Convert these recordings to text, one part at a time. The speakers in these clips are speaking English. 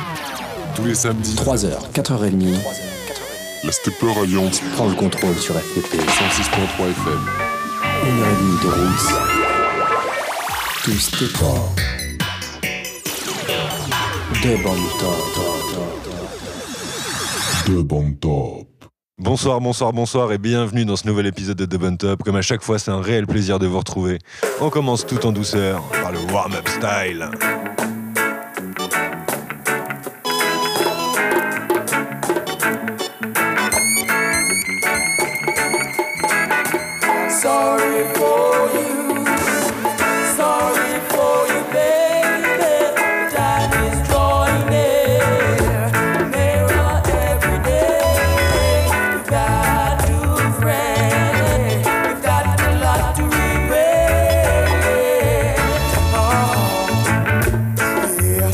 Tous les samedis, 3h, 4h30, la Stepper Alliance prend le contrôle sur FTP. 106.3 FM. 1h30 de roots. Tout Stepper. Deux bandes top. De Bon Top. Bonsoir et bienvenue dans ce nouvel épisode de The Bun Top. Comme à chaque fois, c'est un réel plaisir de vous retrouver. On commence tout en douceur par le warm-up style. Sorry for you, sorry for you, baby. Time is drawing near, nearer every day. You've got to friend, you've got a lot to regret. Oh, yeah,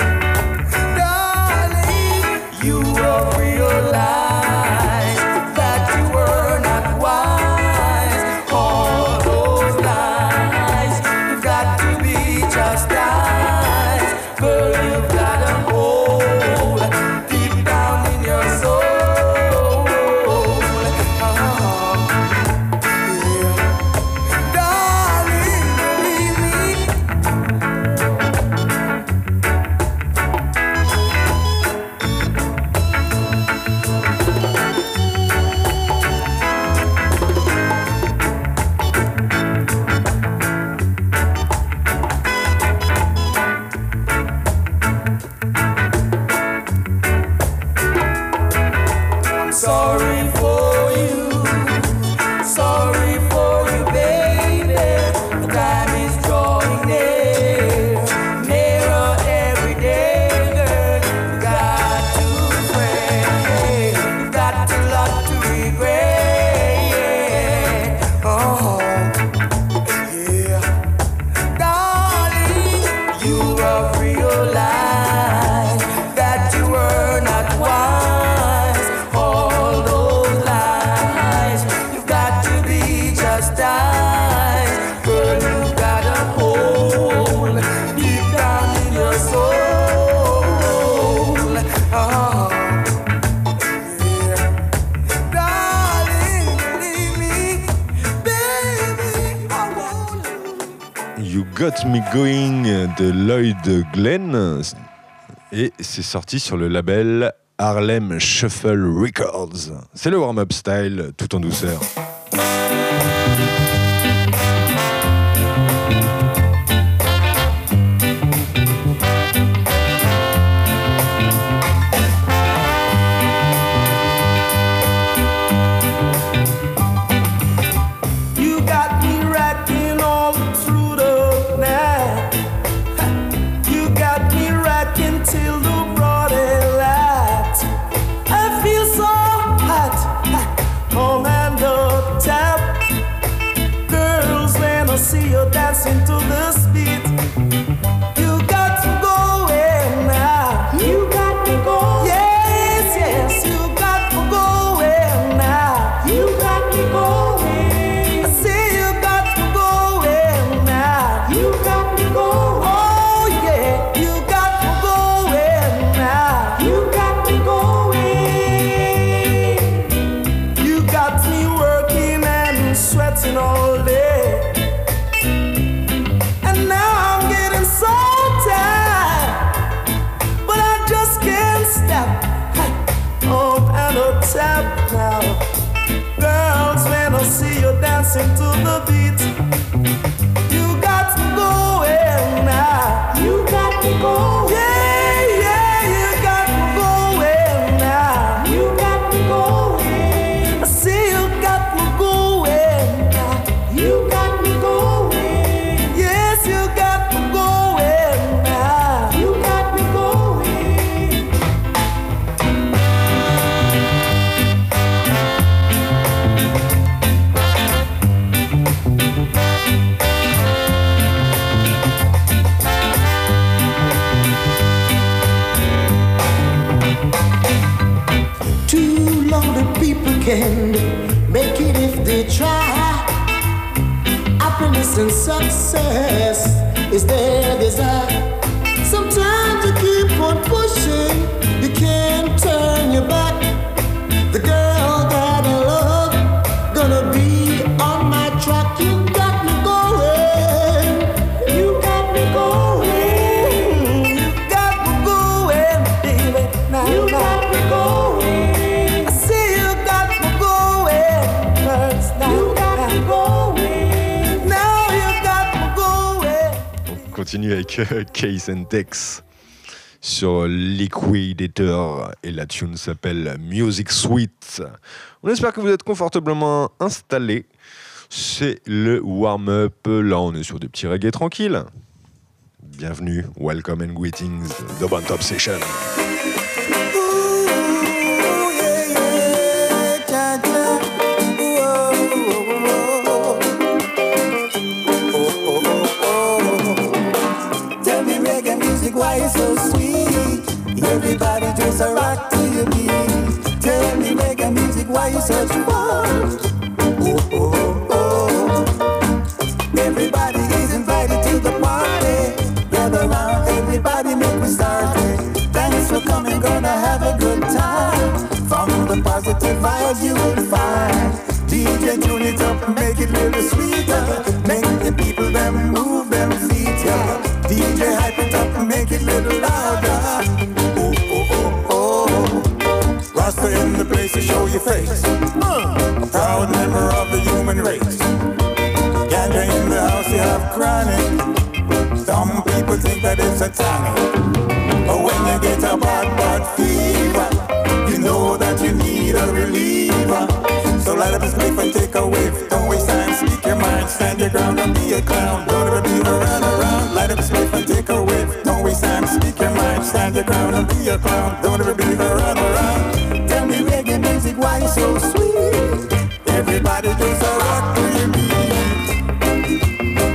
darling, you will realize that you were not wise. All those lies, you've got to be chastised. Girl, you've got a hole deep down in your soul. Yeah. Darling, believe me. I'm sorry for you, sorry for you, baby. The time is drawing near, nearer every day, girl. You got to pray, you got a lot to regret. Oh, yeah, darling, you will realize that you were not wise. All those lies, you've got to be chastised. Girl, you've got a hole deep down in your soul. Oh, yeah. Darling, believe me, baby, I want you. You Got Me Going de Lloyd Glenn. Et c'est sorti sur le label Harlem Shuffle Records. C'est le warm-up style, tout en douceur. You got me rocking all through the night. You got me rocking till the broad daylight. I feel so hot, home and the tap. Girls, when I see you dancing to this beat, you got to go in now. You got to go. Yes, yes, you got to go in now. You got to go in. I say you got to go in now. You got to go. Oh yeah, you got to go in now. You got to go in. You got me working and sweating all day. And now I'm getting so tired, but I just can't stop. Up and a tap now. Girls, when I see you dancing to the beat, you got to go in now. You got to go. Yeah, yeah, you got to go in now. You got to go in. I see you got to go in now. You got to go in. Yes, you got to go in now. You got to go in. Too lonely people can make it if they try. Happiness and success is their desire. Sometimes you keep on pushing, continue avec Case and Dex sur Liquidator et la tune s'appelle Music Suite. On espère que vous êtes confortablement installés. C'est le warm-up. Là, on est sur des petits reggae tranquilles. Bienvenue, welcome and greetings, The Bon Top Session. Why it's so sweet? Everybody just a rock to your beat. Tell me reggae music, why you such fun? Oh, oh, oh. Everybody is invited to the party. Gather round, everybody make me start it. Thanks for coming, gonna have a good time. From the positive vibes you will find. DJ tune it up, make it a little sweeter. Make the people them move them feet, yeah. DJ hype it up, make it a little louder. Oh, oh, oh, oh. Rasta in the place to show your face. A proud member of the human race. Ganja in the house, you have chronic. Some people think that it's satanic. But when you get a bad fever, you know that you need a reliever. So light up a spliff and take a whiff. Don't waste time, speak your mind. Stand your ground and be a clown. Don't ever be around. Light up a spliff and take a whiff. Don't waste time, speak your mind. Stand your ground and be a clown. Don't ever be around. Tell me reggae music, why you so sweet? Everybody just a rock to your beat.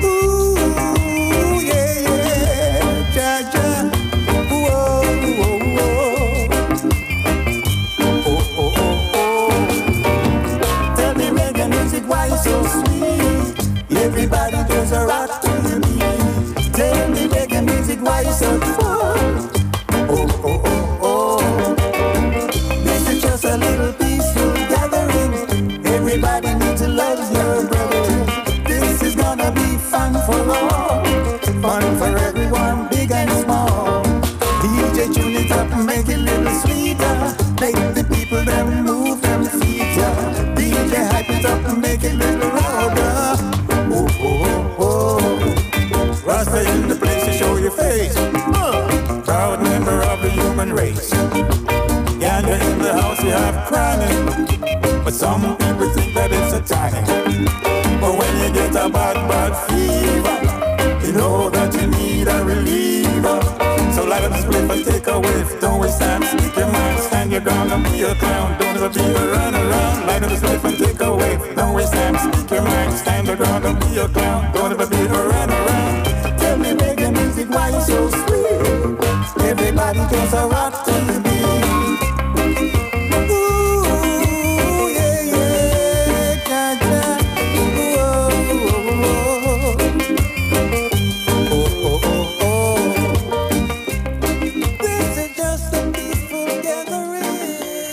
Ooh, yeah, yeah, ja, ja. Whoa, whoa, whoa. Oh, oh, oh, oh. Tell me reggae music, why you so sweet? Everybody just a rock to your beat. Tell me reggae music, why you so fun? Oh, oh, oh, oh. This is just a little peaceful gathering. Everybody needs to love your brother. This is gonna be fun for all. Fun for everyone, big and small. DJ tune it up, make it a little sweeter. Make the people them move them feet, yeah. DJ hype it up, make it a little louder. Oh, oh, oh, oh. Rasta in the place to show your face. Proud member of the human race. Ganja in the house, you have chronic. But some people think that it's a tonic. But when you get a bad fever, you know that you need a reliever. So light up the spliff and take a whiff. Don't waste time, speak your mind. Stand your ground and be a clown. Don't ever be a around. Light up the spliff and take a whiff. Don't waste time, speak your mind. Stand your ground and be a clown. Don't ever be a around. Tell me reggae music, why you so sweet? Everybody just a rock to the beat. Ooh, yeah, yeah, ja, ja. Oh, oh, oh, oh. This is just a peaceful gathering.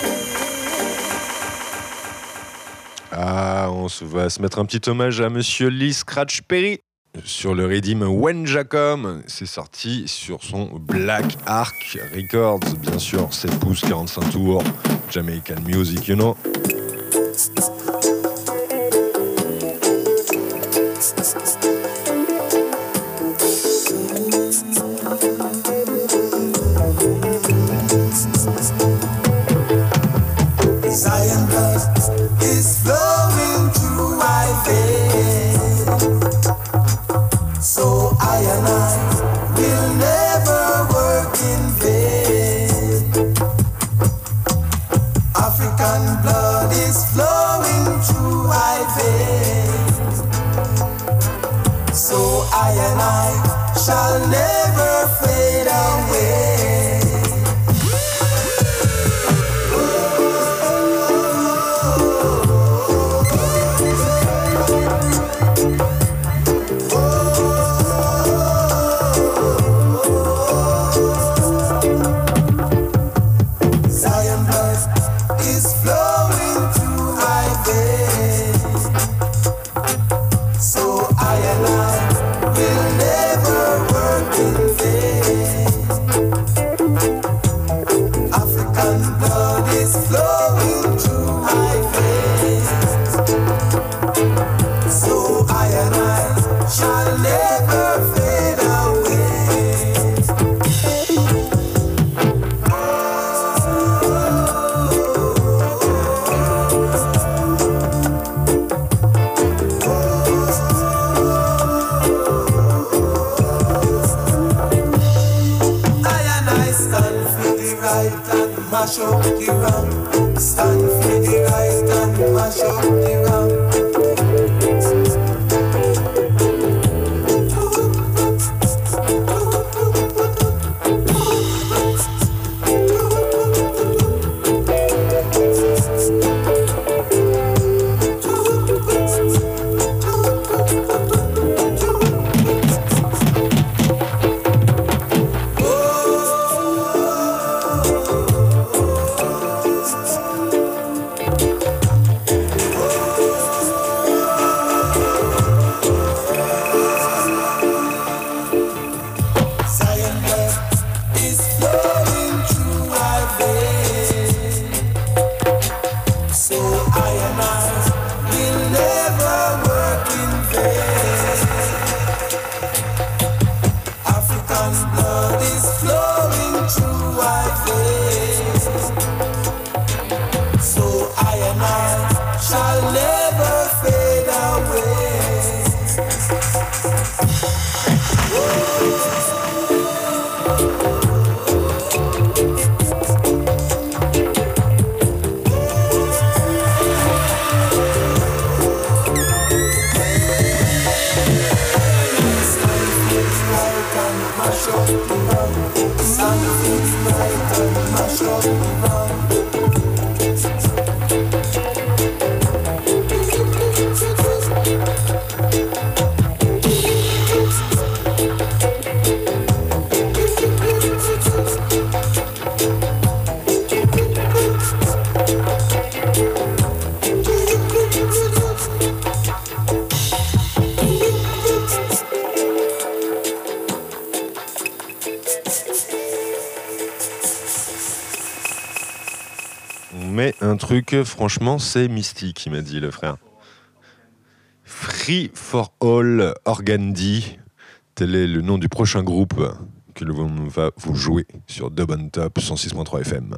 Ah, va se mettre un petit hommage à Monsieur Lee Scratch Perry sur le rythme Wenjacom. C'est sorti sur son Black Ark Records, bien sûr, 7 pouces, 45 tours, Jamaican Music, you know. Zion blood is flowing through my veins, so I and I will never work in vain. African blood is flowing through my veins, so I and I shall never fade away. Working the right and mash up the wrong. Stand for the right and mash up the wrong. Mais un truc, franchement, c'est mystique, il m'a dit le frère. Free for All Organdie, tel est le nom du prochain groupe que l'on va vous jouer sur Dub on Top 106.3 FM.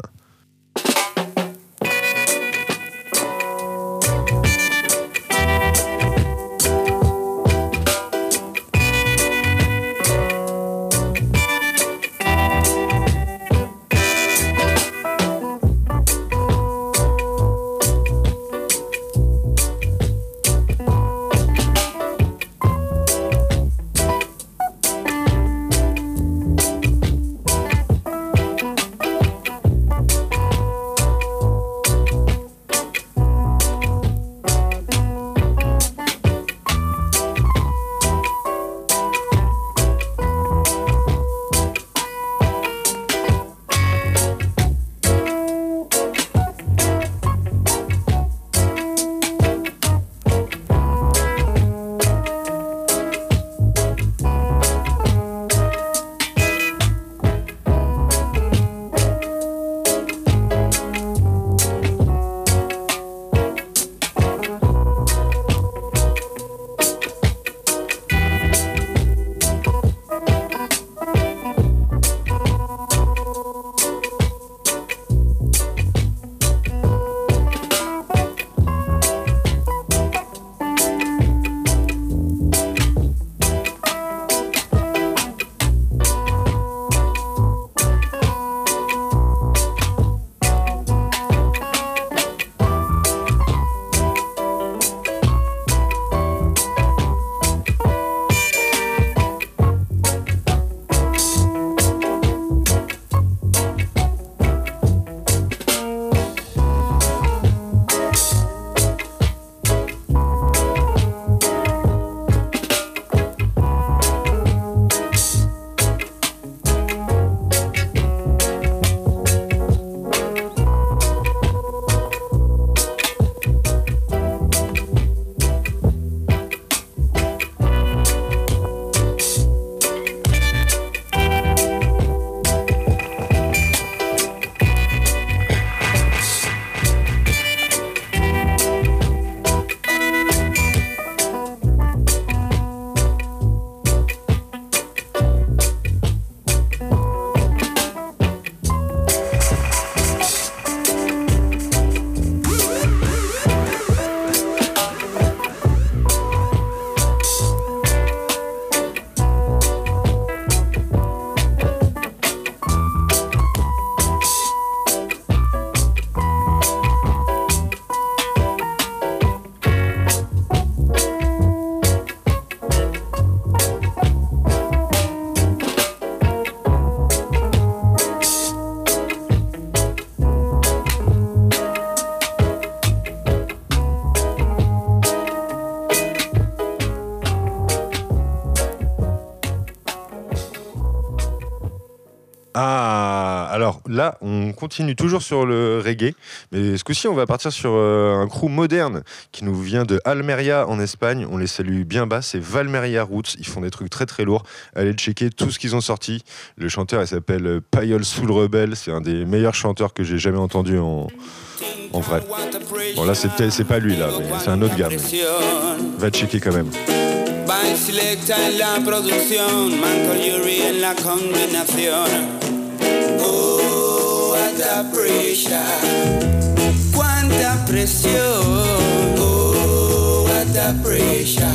Alors là, on continue toujours sur le reggae, mais ce coup-ci, on va partir sur un crew moderne qui nous vient de Almeria en Espagne. On les salue bien bas, c'est Valmeria Roots. Ils font des trucs très très lourds. Allez checker tout ce qu'ils ont sorti. Le chanteur, il s'appelle Payol Soul Rebel. C'est un des meilleurs chanteurs que j'ai jamais entendu en vrai. Bon là, c'est pas lui là, mais c'est un autre gars. Va checker quand même. By selecta en la producción, Manco Yuri en la combinación. Oh, cuánta presión, cuánta presión. Oh, cuánta presión.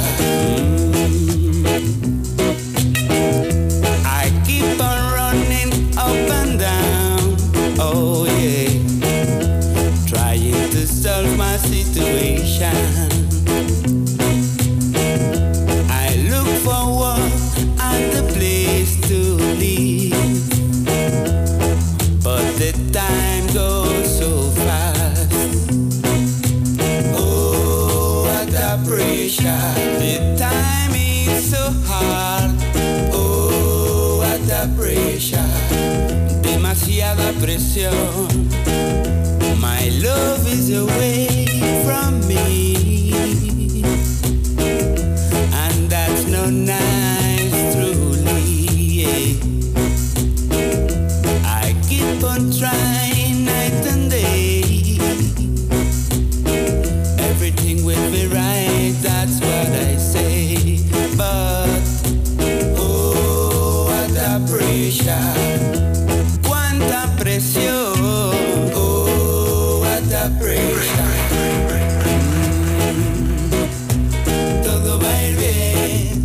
I keep on running up and down. Oh yeah, trying to solve my situation. For work and a place to live, but the time goes so fast. Oh, what a pressure! The time is so hard. Oh, what a pressure! Demasiada presión. My love is away from me. No nice truly, yeah. I keep on trying night and day. Everything will be right, that's what I say. But, oh, what a pressure. Cuánta presión. Oh, what a pressure. Todo va a ir bien.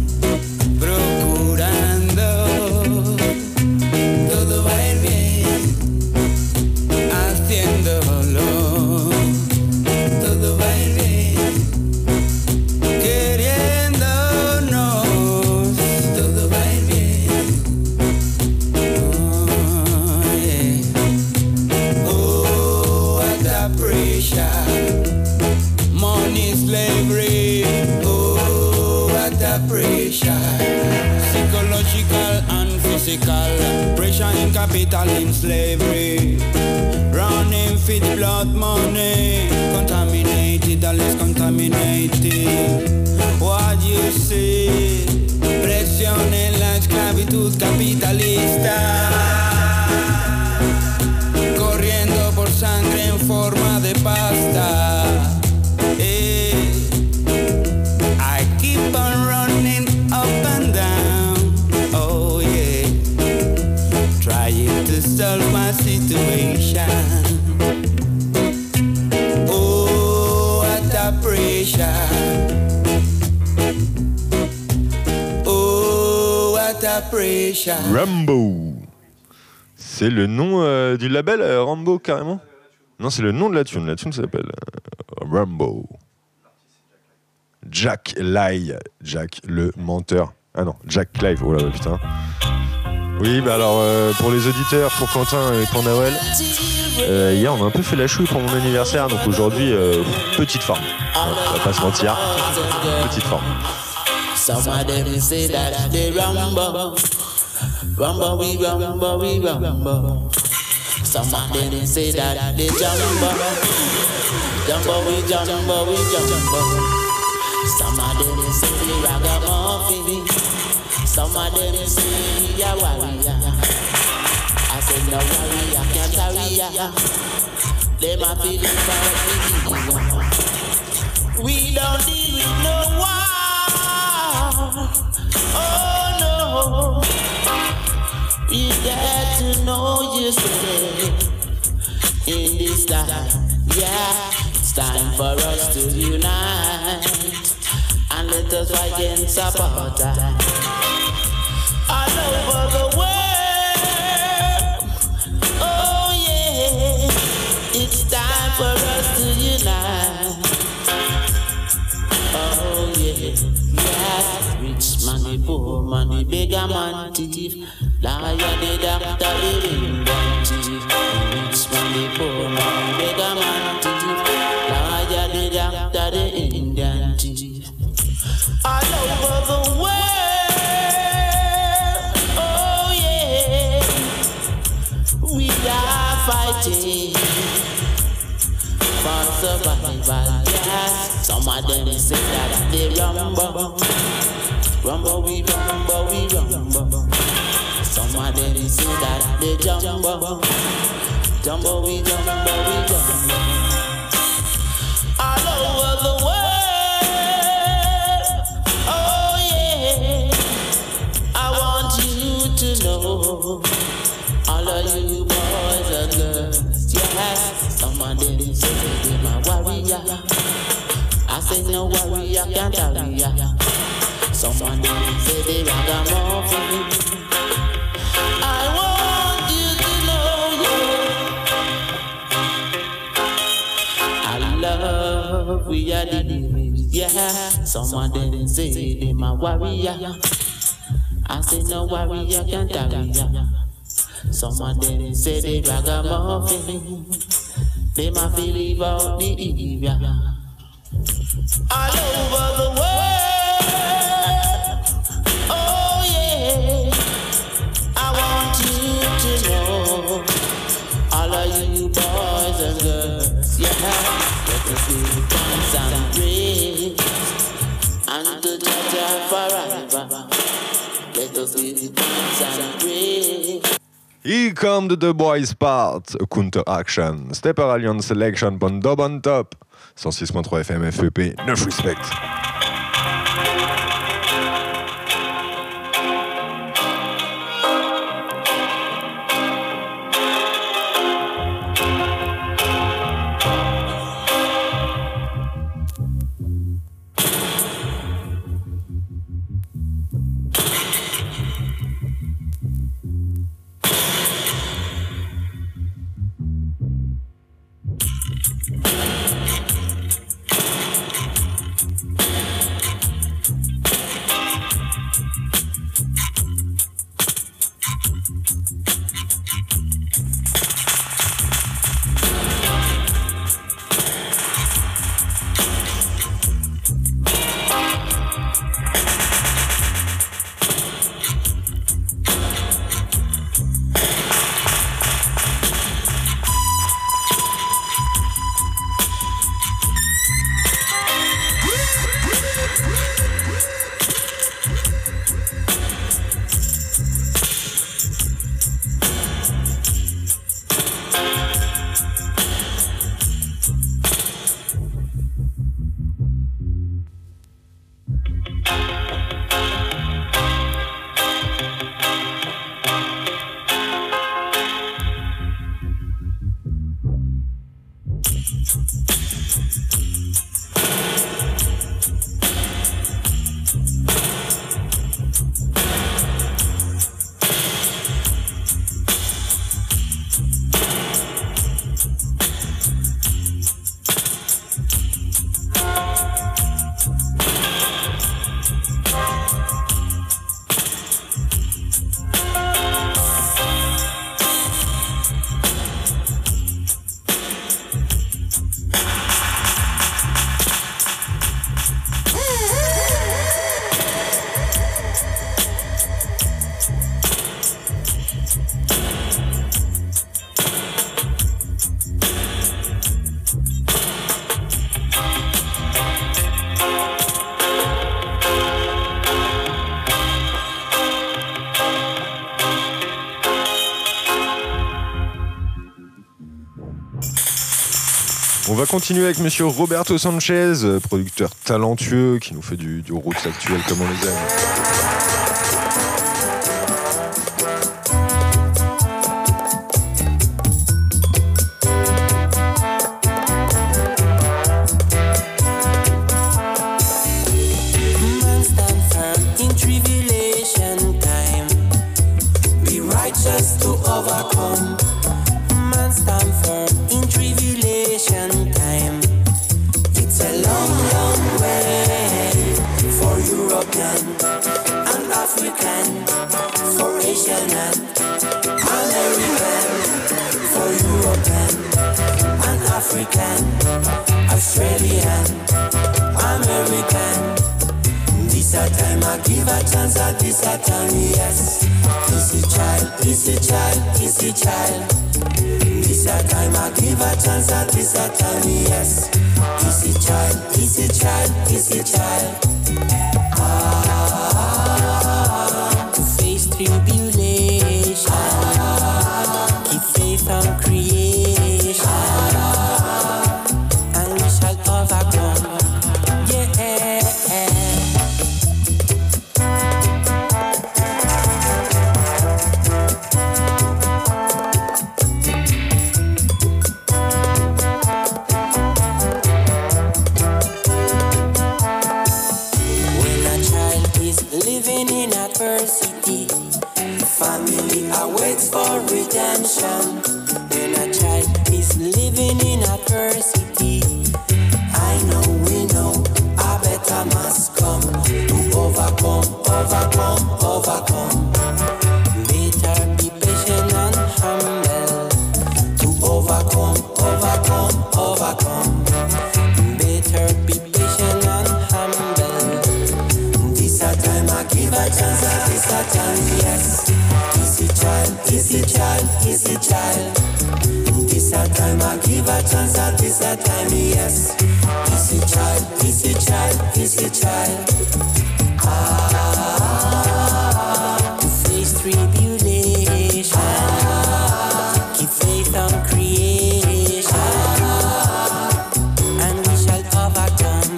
Psychological and physical pressure in capital in slavery. Running for the blood money, contaminated, all is contaminated. What you see? Presión en la esclavitud capitalista. Corriendo por sangre en forma de pasta. I keep on running up and down, oh yeah, trying to solve my situation. Oh, what a pressure. Oh, what a pressure. Rambo. C'est le nom du label Rambo carrément? Non, c'est le nom de la tune. La tune s'appelle Rambo. Jack Live, Jack le menteur. Ah non, Jack Live, oh là putain. Oui, bah alors pour les auditeurs, pour Quentin et pour Nawel, hier on a un peu fait la chouille pour mon anniversaire, donc aujourd'hui, petite forme. Hein, on va pas se mentir, petite forme. Some of them say that they rumble, rumble, we rumble, we rumble. Some of them say that they jumbo, jumbo, we jumbo, we jumbo. Some of them say we ragamuffin, some of them say we a warrior. I said no warrior can't carry ya. Them a feeling for we don't deal with no war. Oh no, we get to know yesterday in this time. Yeah, it's time for us to unite. And let us fight against apartheid all over the world. Oh yeah, it's time for us to unite. Oh yeah, yeah. Rich money, poor money, beggar man, thief, liar, the doctor, the inventive. Rich money, poor money, beggar man, thief, liar, the doctor, the Indian thief. All over the world, oh yeah, we we are fighting for survival, yes. Some of them say that they rumble, rumble, we rumble, we rumble. Some of them say that they jumble, jumble, we jumble, we jumble. All over the world, oh yeah, I want you to know, all of you boys and girls, yes. Some of them say they're my warrior, I say no warrior can't carry ya. Some of them say they ragamuffin. I want you to know, yeah, I love we are the lyrics, yeah. Some of them say they my warrior, I say no warrior can't carry ya. Some of them say they ragamuffin, they might believe out the area. All over the world, oh yeah, I want you to know, all of you boys and girls, yeah, let us give thanks and praise, and to judge forever. Let us give thanks and praise. Here come the Boys part, a counter action. Stepper Alliance selection on Dub on Top. 106.3 FM FEP, 9 respect. On va continuer avec monsieur Roberto Sanchez, producteur talentueux qui nous fait du roots actuel comme on les aime. Australian, American, this a time time I give a chance at this a time, yes. Easy child, easy child, easy child. This a time I give a chance at this a time, yes. Easy child, easy child, easy child. To face tribulation, keep faith on creation, and we shall overcome. Family awaits for redemption. When a child is living in adversity, I know, we know, a better must come to overcome, overcome, overcome. Better be patient and humble to overcome, overcome, overcome. Better be patient and humble. This a time I give a chance, this a time, yes. Easy child, easy child, easy child. This a time I give a chance, this a time, yes. Easy child, easy child, easy child. To face tribulation, keep faith on creation, and we shall overcome.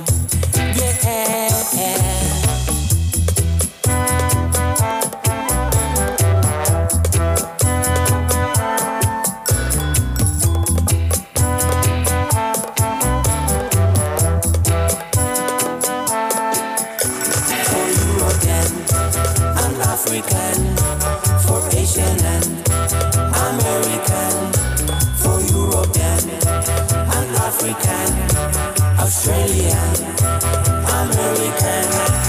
African, for Asian and American, for European and African, Australian, American.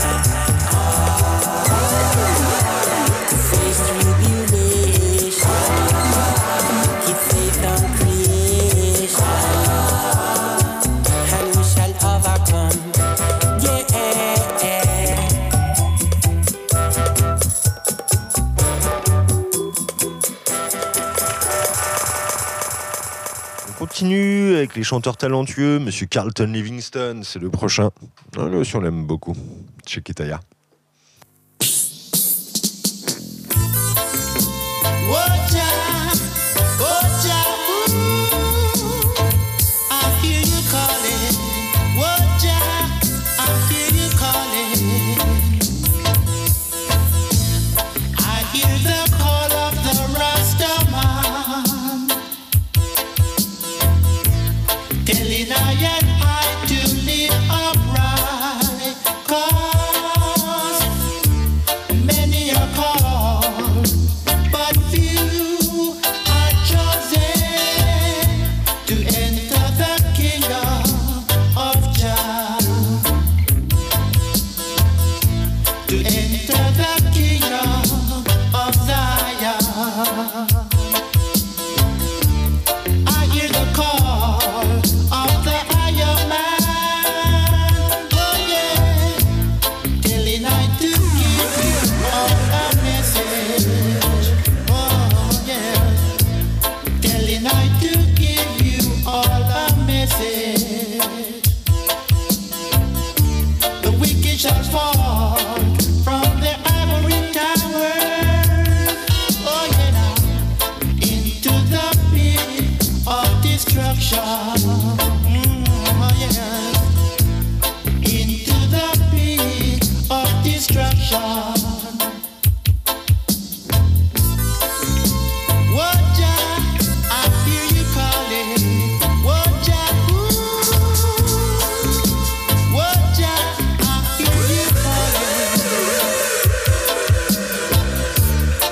To face tribulation, keep faith on creation, and we shall overcome. Continue avec les chanteurs talentueux, Monsieur Carlton Livingston, c'est le prochain. Lui aussi on l'aime beaucoup, chez Kitaya.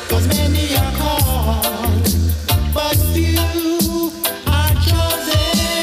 Many are called, but few are chosen.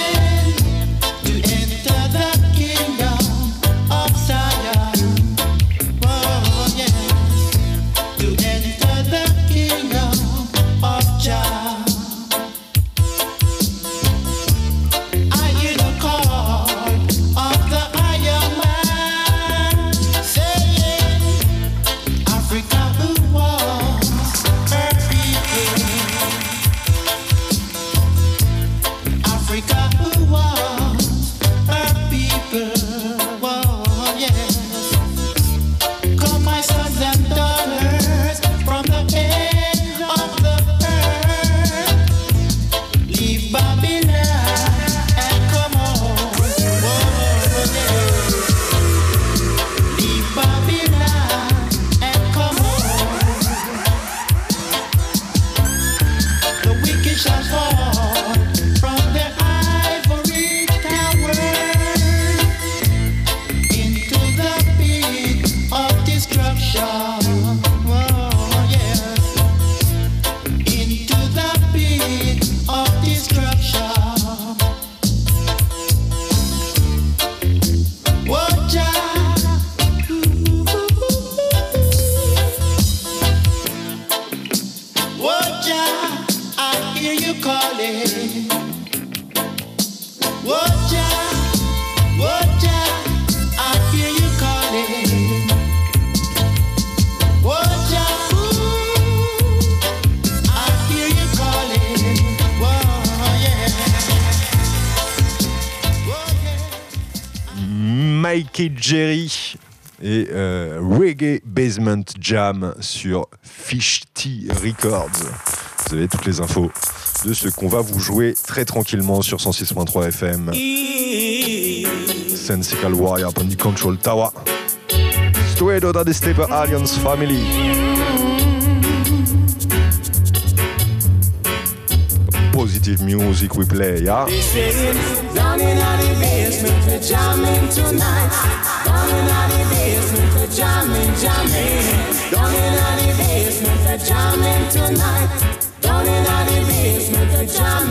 calling. Woja, Woja, I hear you calling. Woja, ooh, I hear you calling. Whoa, yeah. Mikey Jerry et Reggae Basement Jam sur Fish Tea Records. Vous avez toutes les infos de ce qu'on va vous jouer très tranquillement sur 106.3 FM. Sensical Warrior on the Control Tower. Straight out of the Stepper Alliance family. Positive music we play, yeah? Down in the basement, we're jamming tonight. Down in the basement, we're jamming. Down in the basement, we're jamming tonight. Down in the basement, we're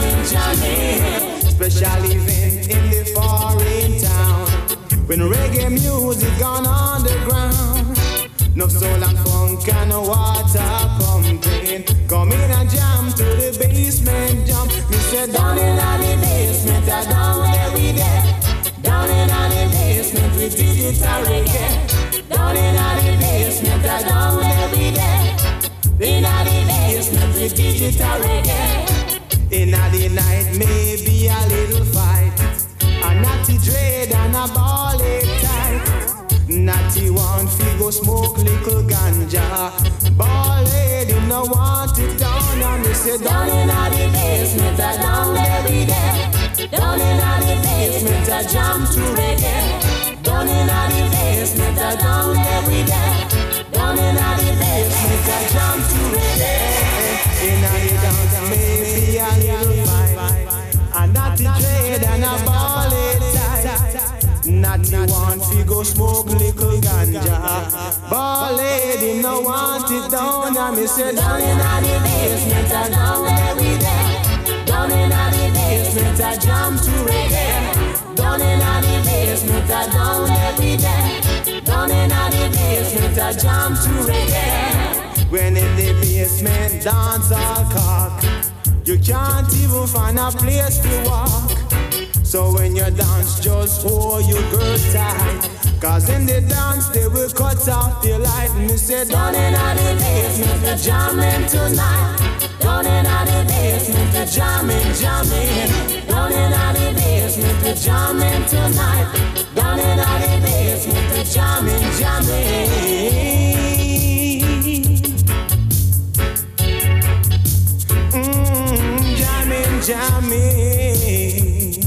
jamming. Special event in the foreign town. When reggae music gone underground. No soul and funk and no water pumping. Come in and jam to the basement jump. Me say down in the basement, down where we there. Down in the basement, we digital reggae. Down in the basement, down where we there. In the basement, we digital reggae. In the night, maybe a little fight. A natty dread and a ball tight. Natty want fi go smoke little ganja. Ball head him no want it down. And me say down in the basement, down where we there. Down in the basement, I jam to reggae. Down in the basement, down where we there. Down in the basement, I jam to reggae. In the dance, maybe a little fight. A natty dread and a ball tight. Natty want fi go smoke little ganja. Ball lady no want it down. And me say down in the basement, down where we there. Down in the basement, I jam to reggae. Down in the basement, down where we there. Down in the basement, I jam to reggae. When in the basement dance all cock, you can't even find a place to walk. So when you dance, just hold your girl tight. Cause in the dance, they will cut off the light. And me say, down in the basement, we're jamming tonight. Down in the basement, we're jamming. Down in the basement, we're jamming tonight. Down in the basement, we're jamming. Jamming.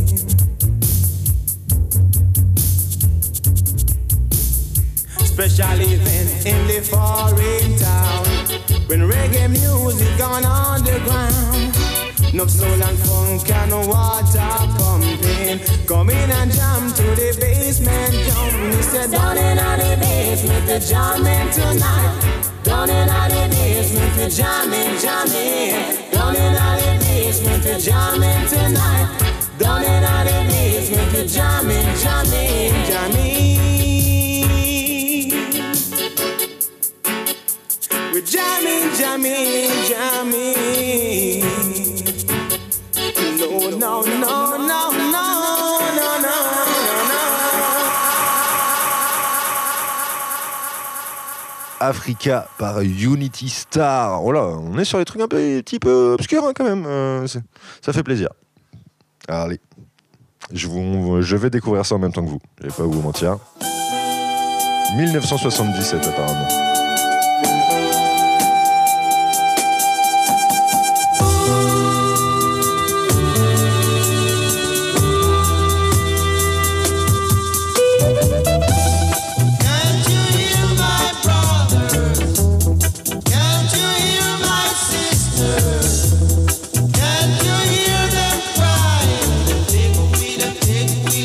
Special event in the foreign town. When reggae music gone underground. No soul and funk and no water pumping. Come in and jam to the basement jump. Me said down in the basement, we're jamming tonight. Down in the basement, we're jamming. Down in the basement, we're jamming tonight. Down in the basement, we're jamming. We're jamming. No. Africa par Unity Star. Oh là, on est sur les trucs un petit peu obscurs hein, quand même. Ça fait plaisir. Allez, je vais découvrir ça en même temps que vous. Je vais pas vous mentir. 1977 apparemment.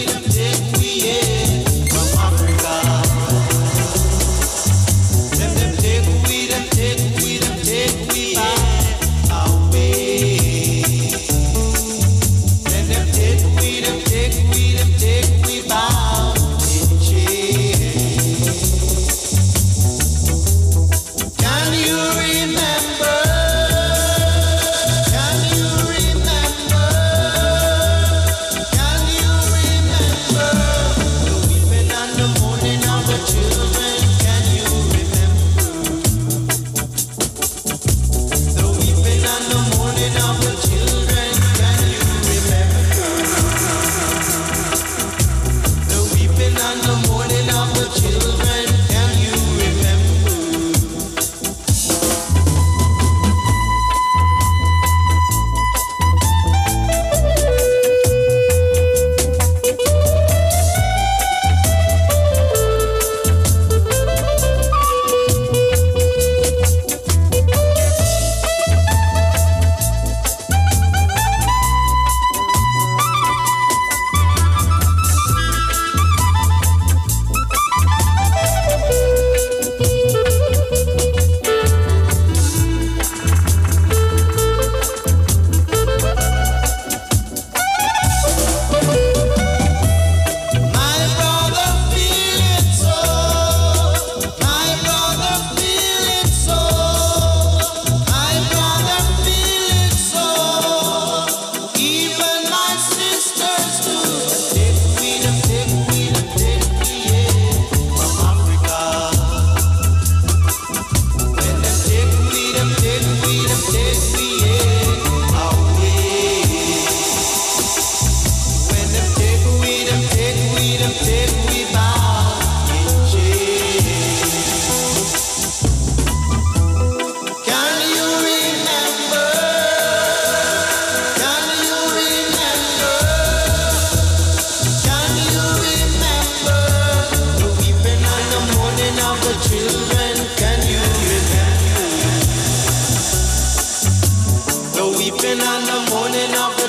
Them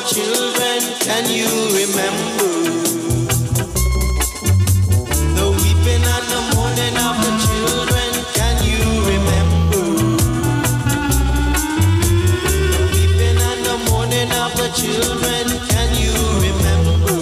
children, can you remember? The weeping and the mourning of the children, can you remember? The weeping and the mourning of the children, can you remember?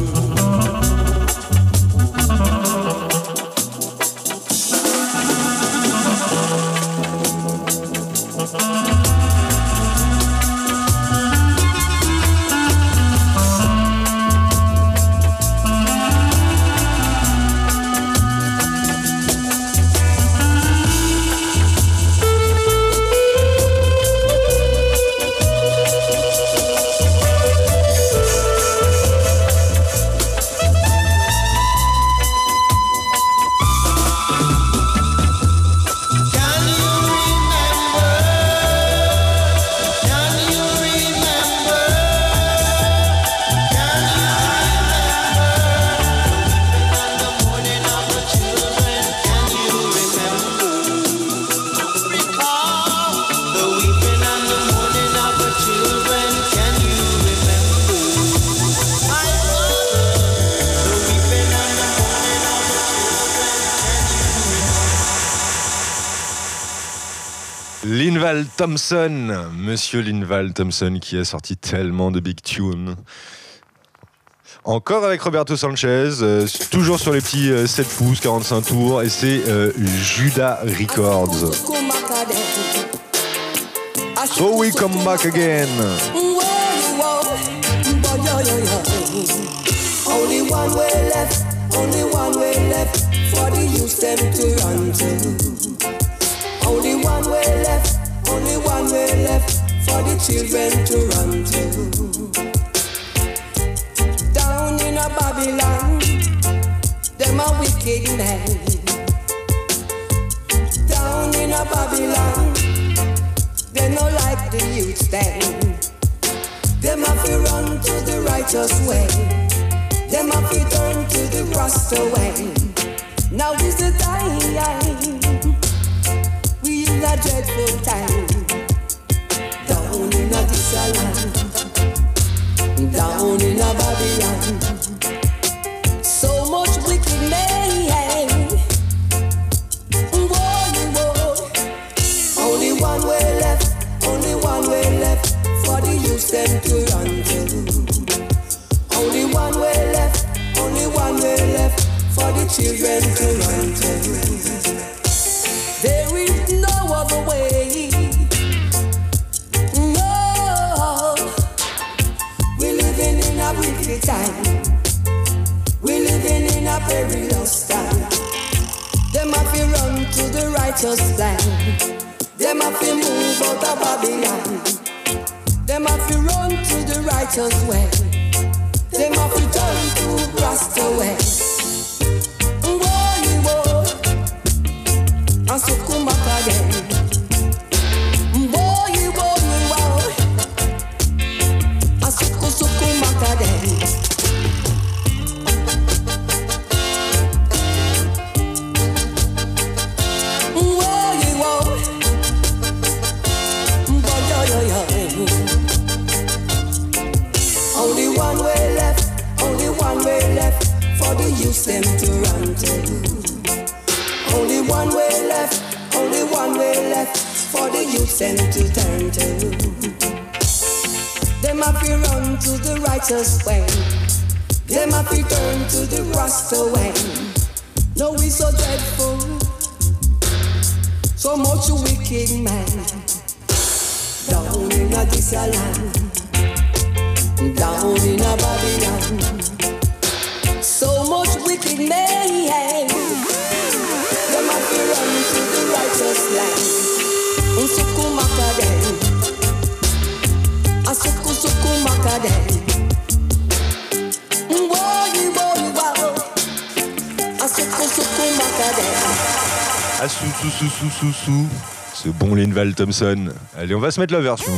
Linval Thompson, Monsieur Linval Thompson qui a sorti tellement de big tunes. Encore avec Roberto Sanchez, toujours sur les petits 7 pouces, 45 tours, et c'est Judah Records. So we come back again. Only one way left, only one way left for the youth them to run to. Only one way left, only one way left for the children to run to. Down in a Babylon, them a wicked men. Down in a Babylon, they no like the youth them. Them have to run to the righteous way. Them have to turn to the Rasta way. Now is the time. We in a dreadful time. Down in a this land. Down in a Babylon. So much wicked mayhem. Whoa. Only one way left. Only one way left for the youth them to run to. Only one way left. Only one way left for the children to run to. There is no other way. No. We're living in a wicked time. We're living in a perilous time. Them have to run to the righteous land. Them have to move out of Babylon. Them have to run to the righteous way. Them have to turn to Rasta way. Whoa. And so come back again. Whoa. And so come back again. Only one way left, only one way left for the youth them to run to. Only one way left, only one way left for the youth them to turn to. Them have to run to the righteous way. Them have to turn to the Rasta way. No, we so dreadful, so much wicked man. Down in a this land. Down in a Babylon, so much wicked mayhem. Them have to run to the righteous land. Sukumaka dem, a sukumaka dem. Wow, a sukumaka dem. Ah, sous, ce bon Linval Thompson. Allez, on va se mettre la version.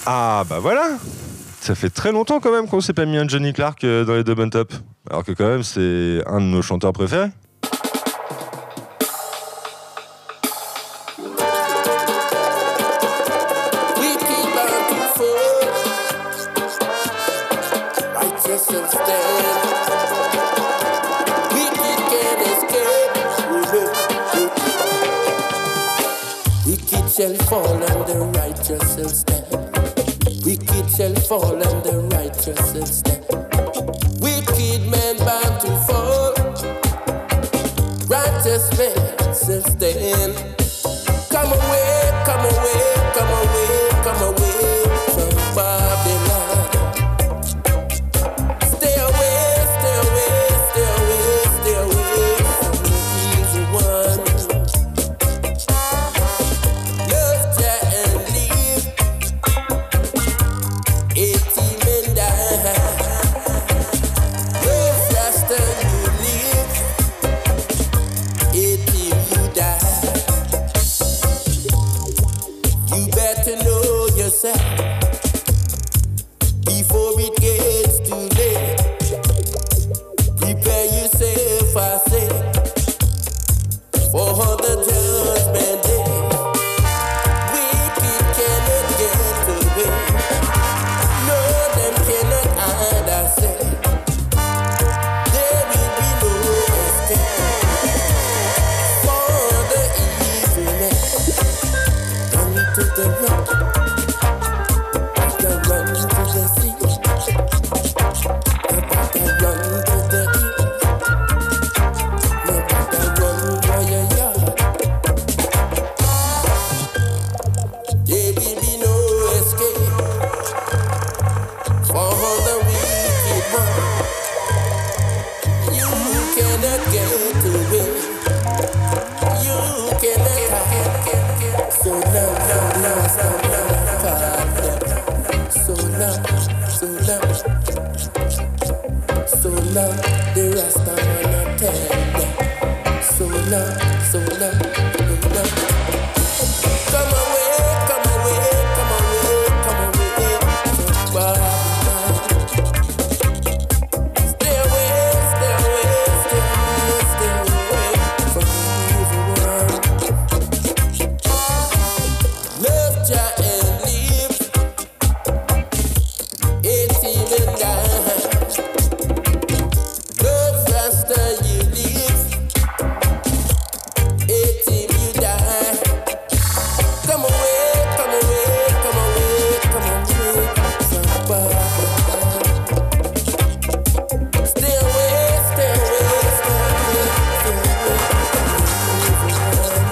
Ah bah voilà. Ça fait très longtemps quand même qu'on s'est pas mis un Johnny Clark dans les Dub and Top. Alors que quand même c'est un de nos chanteurs préférés. Shall fall and the righteous shall stand. Wicked shall fall and the righteous shall stand. Wicked men bound to fall, righteous men shall stand. Come away, come away, come away, come away from Babylon. Stay away, stay away, stay away, stay away from the evil one. Before it gets too late, prepare yourself, I say, for the judgment day. Wicked cannot get away, no, them cannot hide, I say. There will be no escape for the evil man. Run to the rock. Run to the sea, I run to the east, no matter run for your yard. There will be no escape for the wicked one. You cannot get away, you cannot hide. So now, so now, the Rasta man a tell them. So now, come away, come away, come away, come away from Babylon. Stay away, stay away, stay away, stay away from the evil one. Love Jah and live. It's even die. Love Rasta you live. It's if you die. Come away, come away, come away, come away from Babylon. Stay away, stay away, stay away, stay away from the evil one.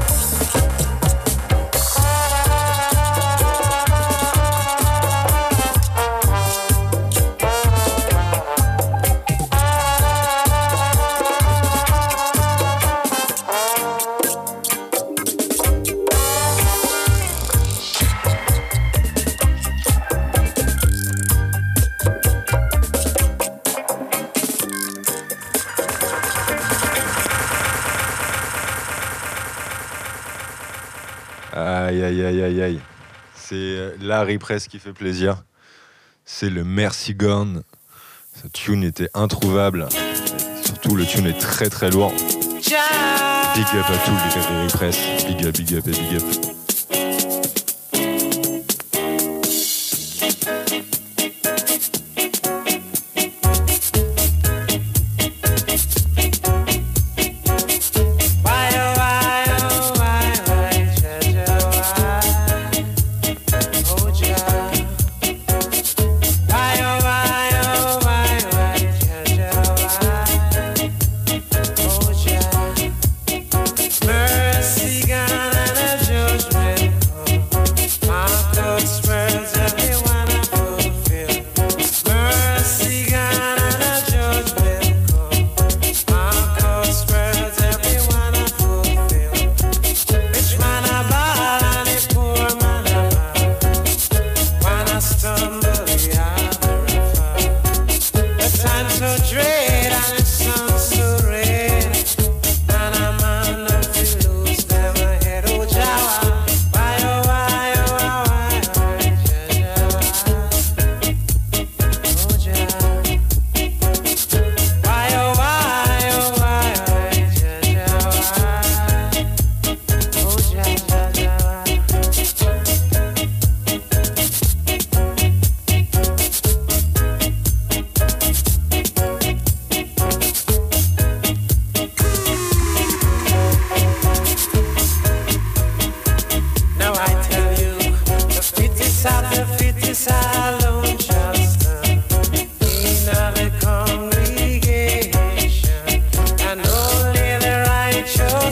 Aïe aïe aïe aïe aïe. C'est Larry Press qui fait plaisir. C'est le Mercy Gone. Ce tune était introuvable. Surtout le tune est très très lourd. Big up à tous les gars de Larry Press. Big up, big up et big up. Mercy gone and a judgment.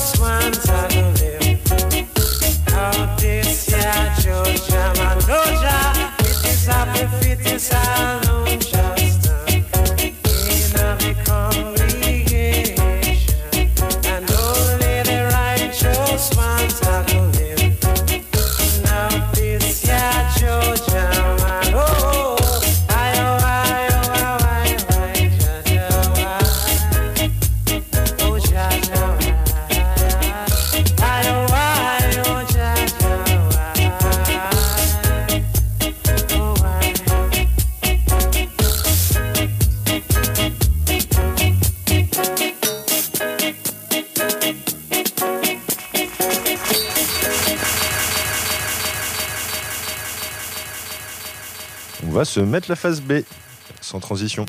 just ones I go live. Out this year, Georgia, man, Georgia. It is happy, it is alone, just in a congregation. And only the righteous ones I go live. Now this year, Georgia, man, oh. On va se mettre la phase B, sans transition.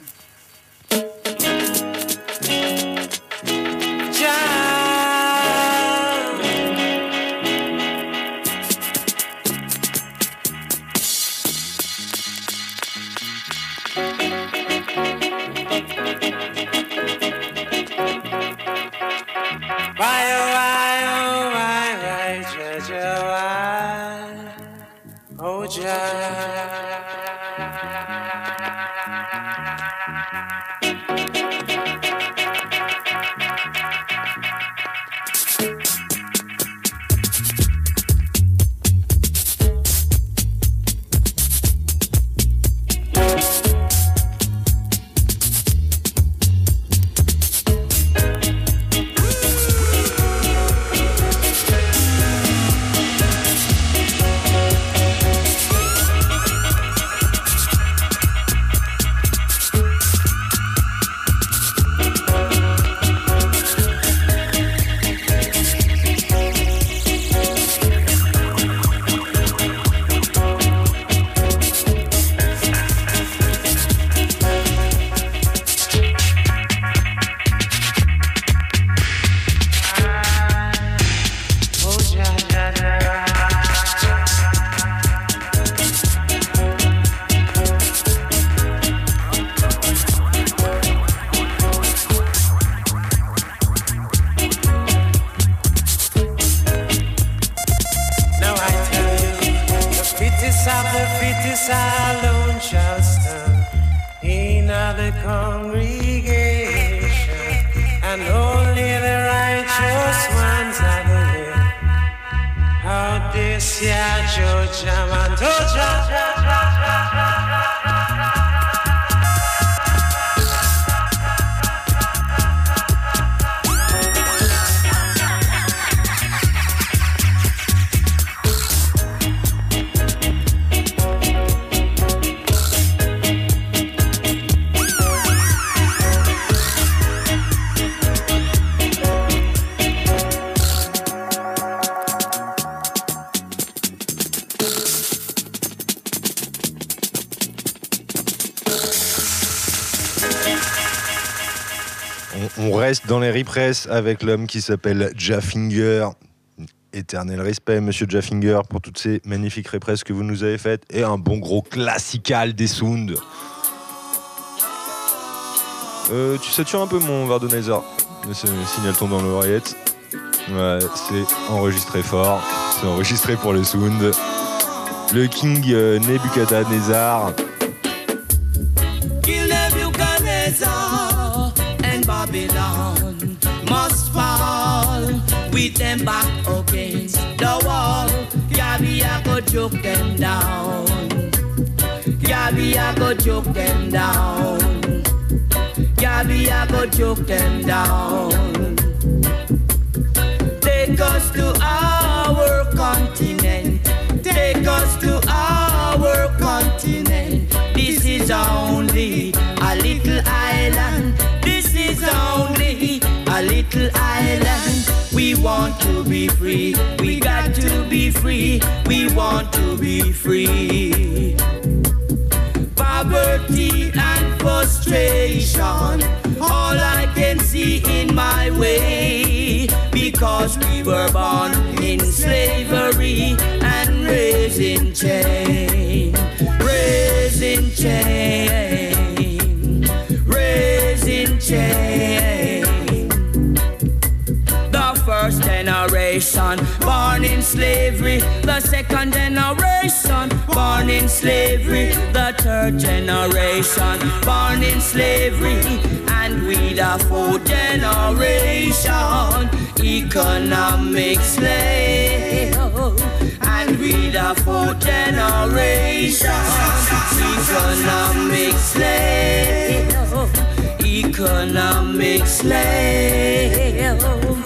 On reste dans les repress avec l'homme qui s'appelle Jaffinger. Éternel respect, monsieur Jaffinger, pour toutes ces magnifiques repress que vous nous avez faites. Et un bon gros classical des sounds. Tu satures un peu mon verre de Nether. Signale ton dans l'oreillette. Ouais, c'est enregistré fort. C'est enregistré pour le sound. Le King Nebuchadnezzar. Kill Nebuchadnezzar and Babylon must fall with them back against the wall. Yabia go choke them down. Yabia go choke them down. Yabia go choke them down. Take us to our continent. Take us to our continent. This is only a little island. This is only a little island. We want to be free. We got to be free. We want to be free. Poverty and frustration, all I can see in my way, because we were born in slavery and raised in chain, raised in chain, raised in chain. The first generation born in slavery, the second generation born in slavery, the third generation born in slavery, and we the fourth generation economic slave, and we the fourth generation economic slave, economic slave.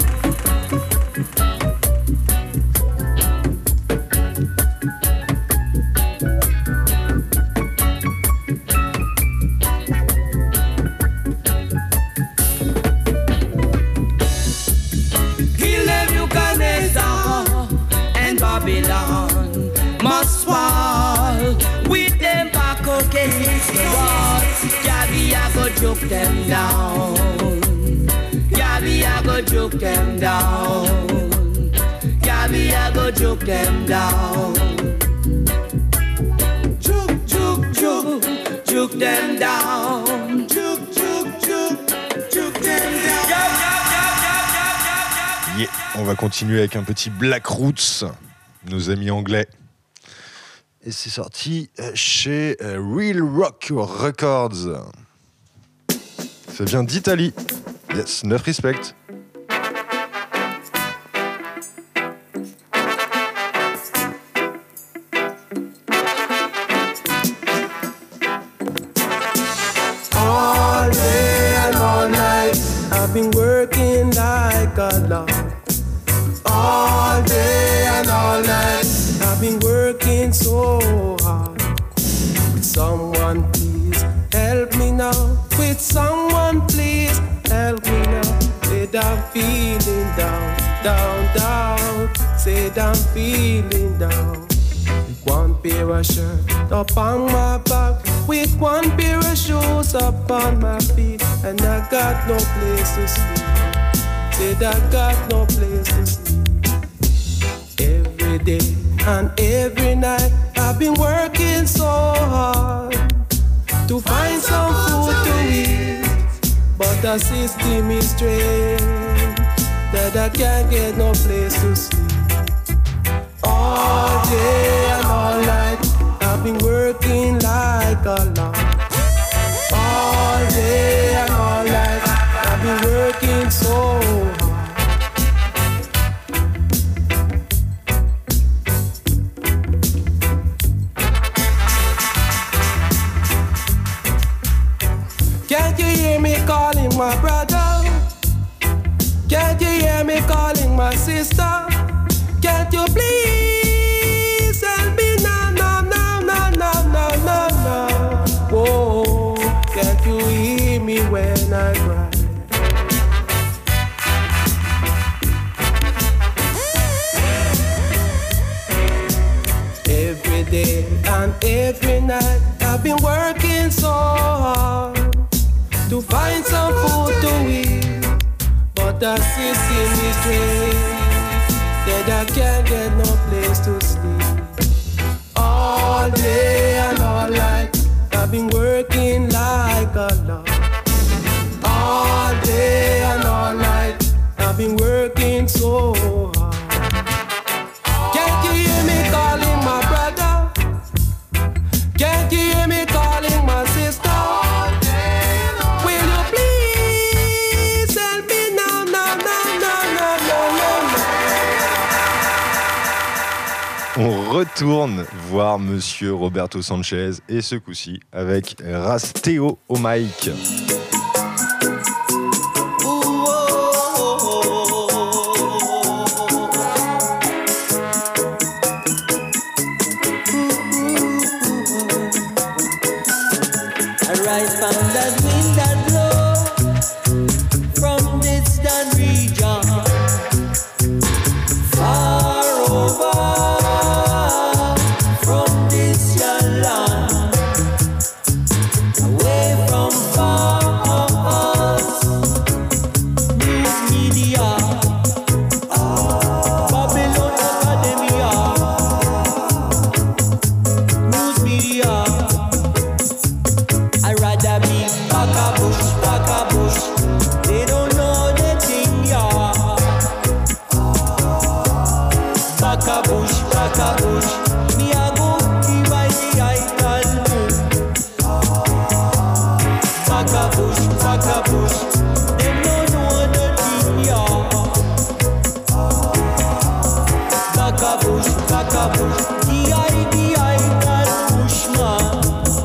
Babylon must fall with them back against the wall. Gabby, I go juke them down. Gabby, I go juke them down. Gabby, I go juke them down. Juke, juke, juke, juke them down. Juke, juke, juke, juke them down. Yeah, on va continuer avec un petit Black Roots, nos amis anglais. Et c'est sorti chez Real Rock Records. Ça vient d'Italie. Yes, 9 respect. All day and all night, I've been working like a dog. All day and all night, I've been working so hard. Someone please help me now. With someone please help me now. Said I'm feeling down, down, down. Said I'm feeling down. With one pair of shirts up on my back, with one pair of shoes up on my feet, and I got no place to sleep. Said I got no place to sleep. Every day and every night I've been working so hard to find some food to eat, but the system is strange that I can't get no place to sleep. All day and all night I've been working like a lot. All day and all night I've been working so hard. Can't you hear me calling my brother? Can't you hear me calling my sister? Can't you please help me now, now, now, now, now, now, now, now? Whoa, can't you hear me when I cry? Every day and every night I've been working so hard to find some food to eat, but the system is strange that I can't get no place to sleep. All day and all night I've been working like a dog. All day and all night I've been working so hard. Can't you hear me calling my brother? Can't you hear me calling my sister? On retourne voir Monsieur Roberto Sanchez et ce coup-ci avec Rasteo au mic. Arise from that wind that blow from distant region, far over. Away from far Bakabush, me a go divide the idol moon. Bakabush, Bakabush, them no know nothing, ya. Bakabush, Bakabush, the idol bushman.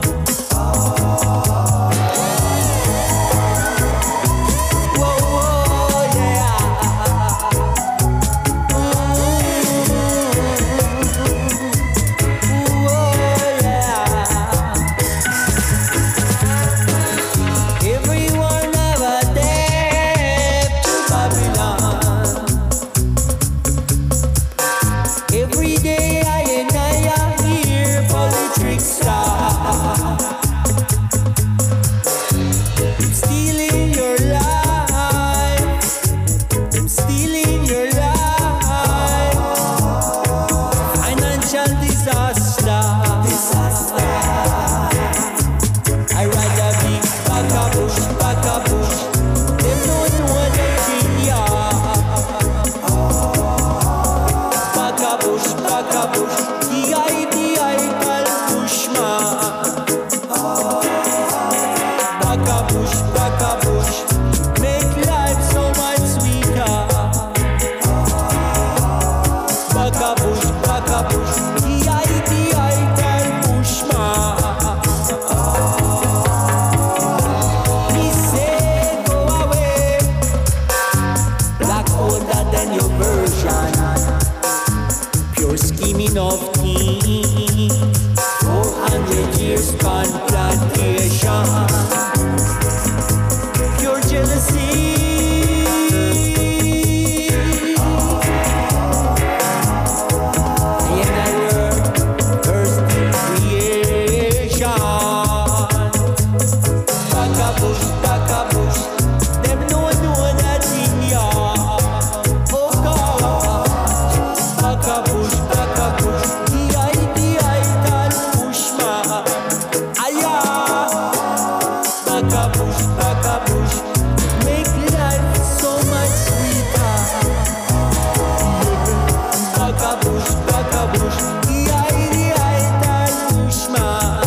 Whoa, whoa, yeah. Whoa, yeah. Everyone have a debt to Babylon. Every day I hear politics start. Stealing your life, stealing your life. Financial disaster. I rather be Bakabush. Them don't know the thing, yeah. Bakabush, the ideal bushman. Bakabush, make life so much sweeter. Bakabush, the ideal bushman. Me say go away, black older than your version. Pure scheming of kings, 400 years plantation. Pure jealousy. And I learned first in creation. Bakabush, them no know that in ya. Oh God, Bakabush, the ideal bushman. Aya, Bakabush, make life so much sweeter. Bakabush, the ideal bushman.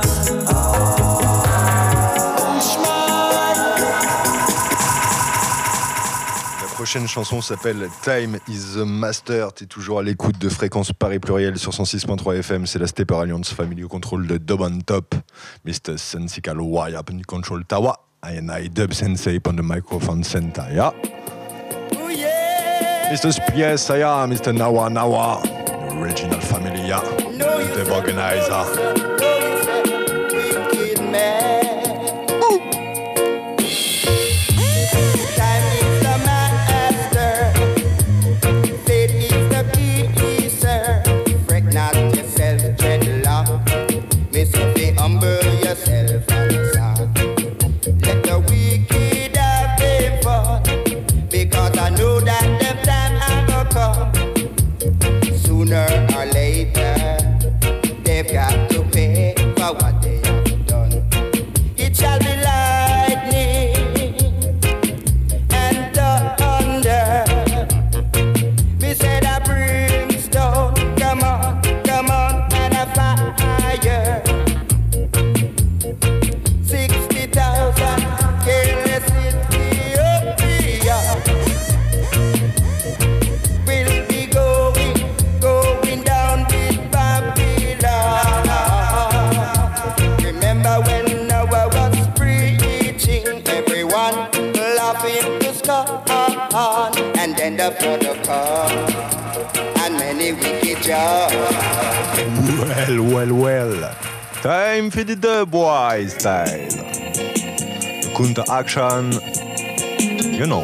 La prochaine chanson s'appelle Time is the Master. T'es toujours à l'écoute de Fréquence Paris Pluriel sur 106.3 FM. C'est la Stepper Alliance Family au contrôle de Dub on Top. Mr. Sensical Wire up in control Tawa. I Dub Sensei on the microphone center. Yeah. Mr. Spies, yeah. Mr. Nawa. Original family, yeah. The organizer. Wicked man. Time is the master. Fate is the pleaser. Fret not yourself, dreadlock. Miss be humble yourself and son. Let the wicked have their fun, because I know that the time will come. Sooner or later, they've got to pay for what they have done. It shall be lightning and thunder. We said a brimstone, come on, and a fire. 60,000 careless Ethiopia will be going down with Babylon. Remember when Noah was preaching, everyone laughing to scorn, and then the flood come, and many wicked jobs. Well. Time for the Dubwise style. Counter action, you know.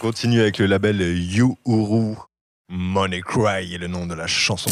continue avec le label Uhuru. Money Cry est le nom de la chanson.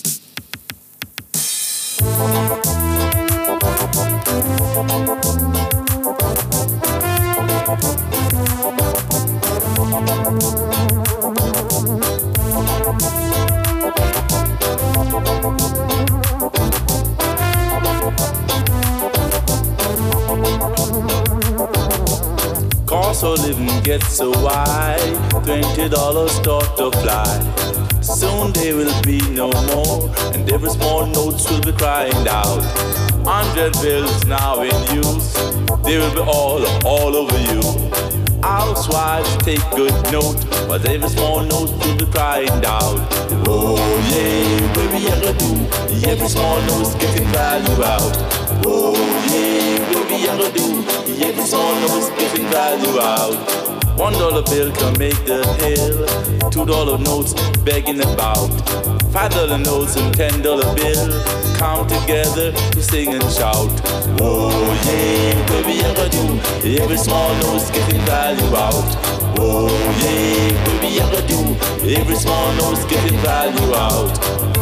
Cost of living gets so high, $20 start to fly. Soon there will be no more, and every small notes will be crying out. 100 bills now in use, they will be all over you. Housewives take good note, but every small note will be crying out. Oh yeah, baby, I gotta do. Every small note's getting value out. Oh yeah, baby, I gotta do. Every small note's getting value out. $1 bill can make the hill. $2 notes begging about. $5 notes and $10 bill come together to sing and shout. Oh yeah, baby, I gotta do. Every small note's getting value out. Oh yeah, baby, I gotta do. Every small note's getting value out.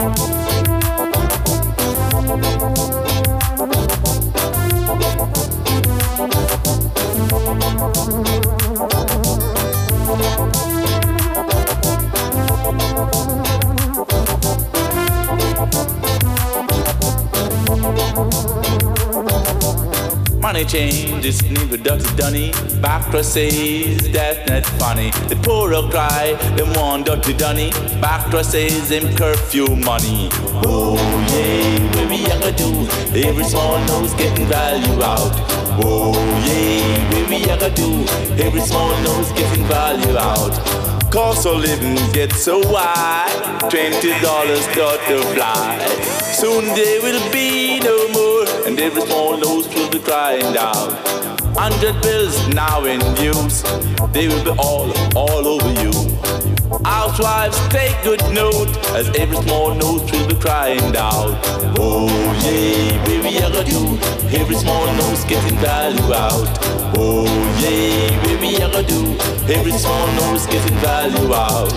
Money changes, need with dirty dunny. Backross says that's not funny. The poorer cry, them want dirty dunny. Backross says them curfew money. Oh yeah, baby, I gotta do. Every small note's getting value out. Oh yeah, baby, I gotta do. Every small note's getting value out. Cost of living gets so high, $20 start to fly. Soon there will be no more, and every small nose will be crying down. 100 bills now in use, they will be all over you. Housewives take good note, as every small nose will be crying down. Oh yeah, baby, I gotta do. Every small nose getting value out. Oh yeah, baby, I gotta do. Every small nose getting value out.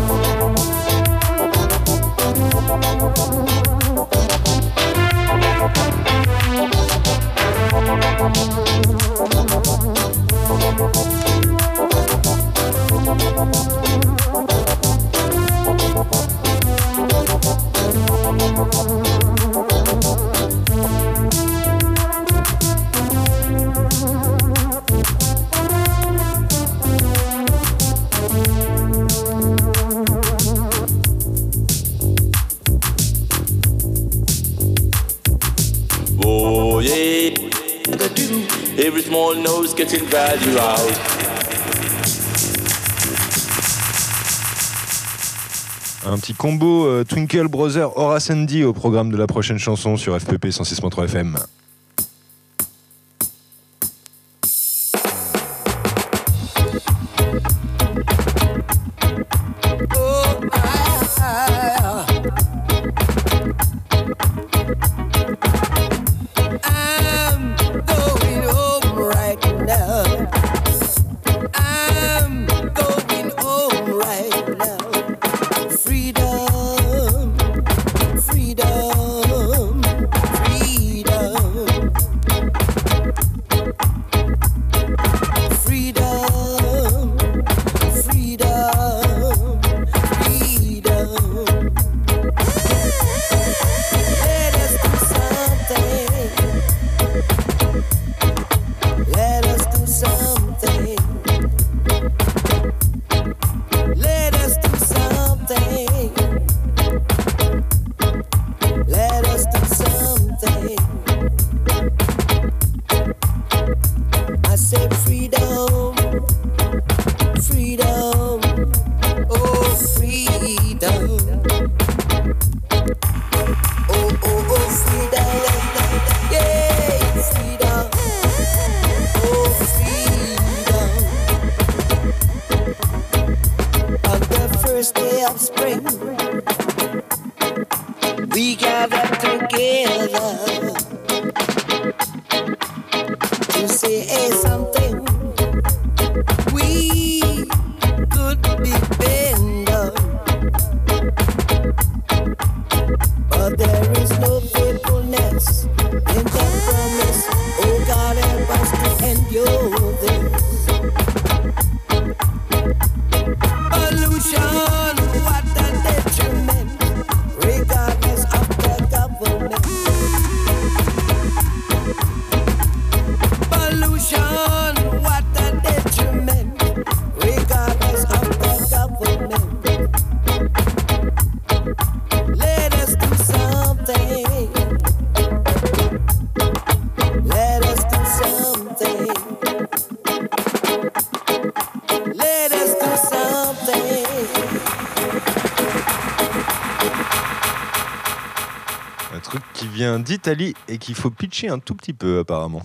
Oh yeah, every small nose getting value out. Un petit combo Twinkle Brother Horace Andy au programme de la prochaine chanson sur FPP 106.3 FM. Say something we qui vient d'Italie et qu'il faut pitcher un tout petit peu apparemment.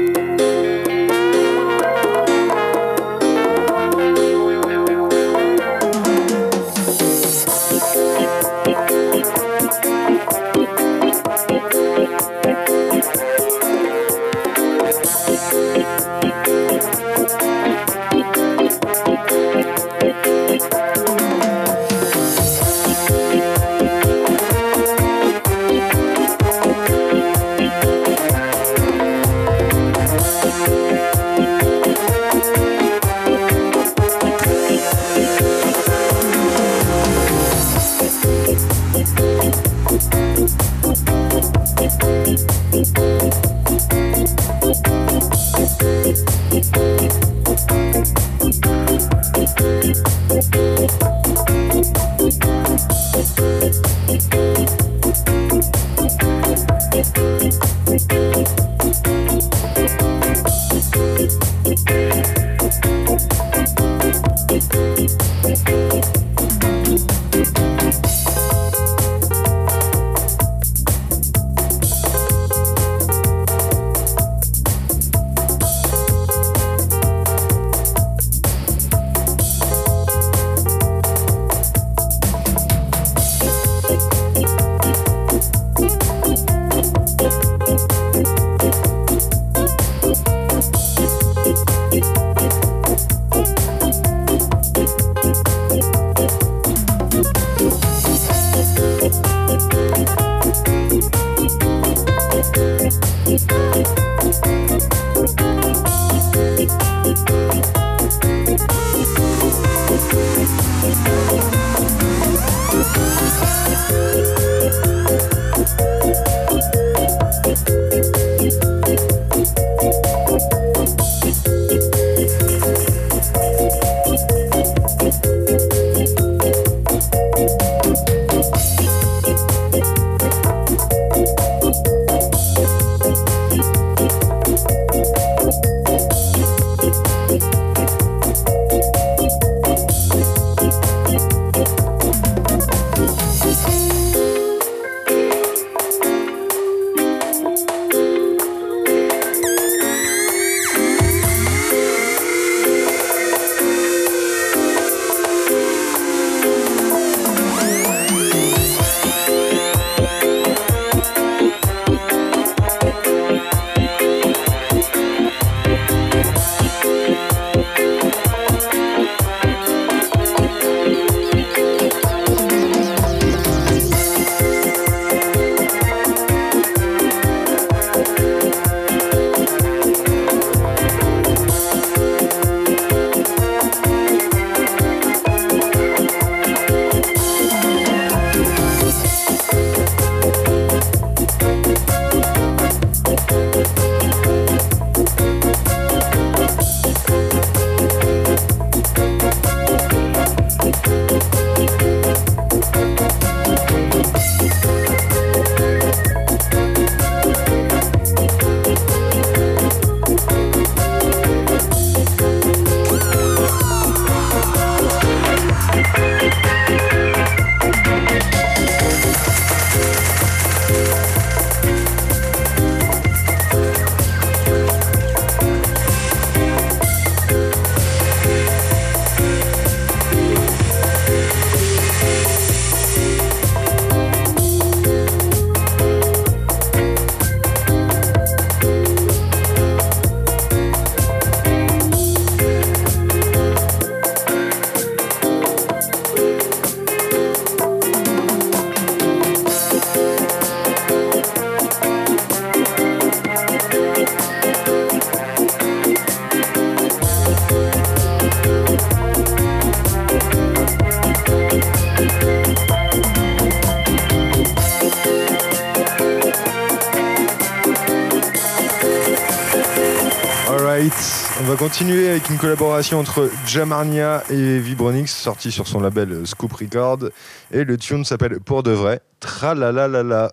On va continuer avec une collaboration entre Jamarnia et Vibronix, sortie sur son label Scoop Record. Et le tune s'appelle Pour de vrai, Tralalalala.